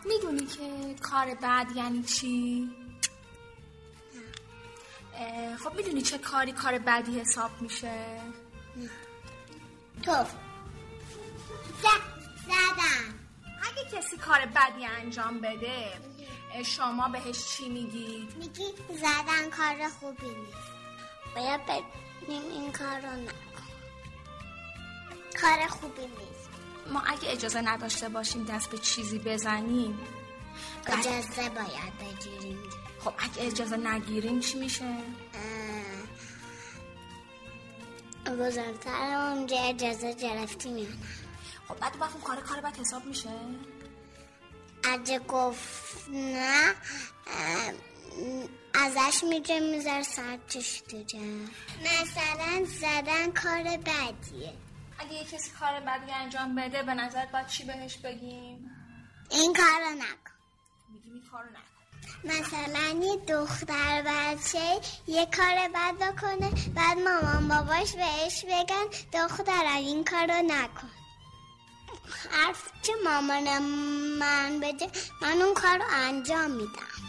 میدونی که کار بد یعنی چی؟ خب میدونی چه کاری کار بدی حساب میشه؟ تو زدن. اگه کسی کار بدی انجام بده شما بهش چی میگی؟ میگی زدن کار خوبی نیست، باید بگیم این کار رو نکن، کار خوبی نیست. ما اگه اجازه نداشته باشیم دست به چیزی بزنیم اجازه باید بگیریم. خب اگه اجازه نگیریم چی میشه؟ بزرگتر اونجا اجازه گرفتیم یا نه. خب بعد اون کار بد حساب میشه؟ اگه گفت نه ازش میذاره سرچش دیگه. مثلا زدن کار بدیه. اگه یه کسی کار بدی انجام بده به نظرت باید چی بهش بگیم؟ این کارو نکن. میگیم این کارو نکن. مثلا یه دختر بچه یه کار بد بکنه، بعد مامان باباش بهش بگن دخترم این کارو نکن. حرف که مامان من بده من اون کارو انجام میدم.